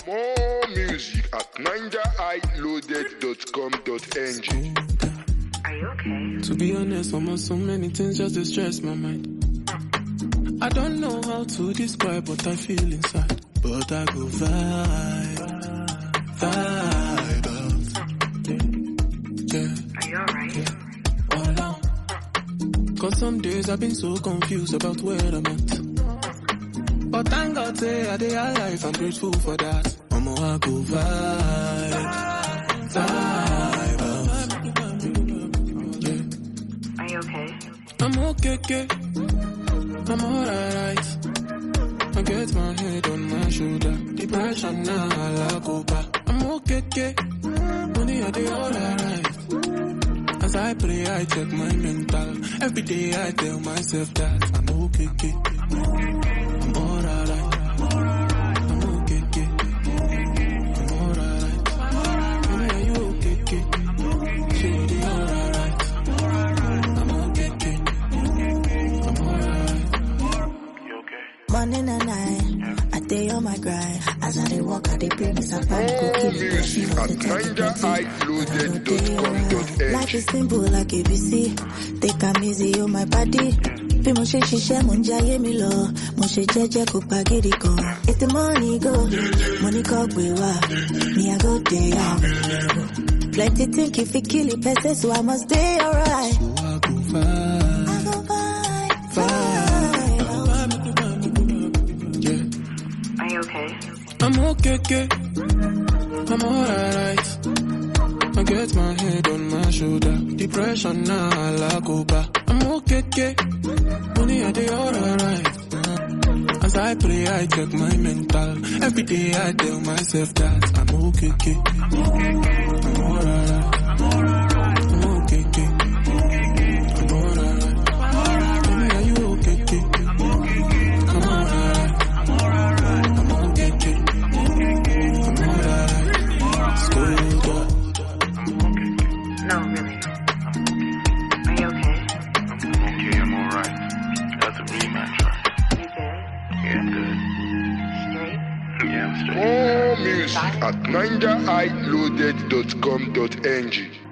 More music at ninjahighloaded.com.ng. Are you okay? To be honest, almost so many things just to stress my mind. I don't know how to describe what I feel inside, but I go vibe out. Yeah. Are you alright? Yeah. All out. Cause some days I've been so confused about where I'm at. But thank God say I dey alive, I'm grateful for that. I'ma go vibe out. Yeah. Are you okay? I'm okay. I'm alright. I get my head on my shoulder. Depression now, I go back. I'm okay. Money, I dey alright. As I pray, I check my mental. Every day I tell myself that I'm okay. I'm alright. I'm okay. I'm alright. Money, are you okay? She dey alright. I'm okay. I'm alright. Morning and night, I day on my grind. As I dey walk, I dey pray me some More cookies. music at ninjahighloaded.com.ng. Life is simple like ABC. Take am easy on my body. Bí mo ṣe ṣiṣẹ́ mo ń jayé mi lọ. Mo ṣe jẹ́jẹ́ kó pa gidi kan. If the money go, money kọ́ gbé wá. Me I go dey out. Plenty think if it kill a person, so I must stay alright. So I go vibe. Yeah. Are you okay? I'm okay. I'm alright. I get my head on my shoulder. Depression now, I go back. I'm okay. Money, I dey alright. As I pray, I check my mental. Every day I tell myself that I'm okay. I'm alright. I'm okay. I'm alright. Money, are you okay? I'm alright. I'm okay. I'm alright. Screwed up. No, really. Are you okay? Okay, I'm alright. That's a rematch, right? You good? Yeah, I'm good. Straight? Yeah, I'm straight. More music at ninjahighloaded.com.ng.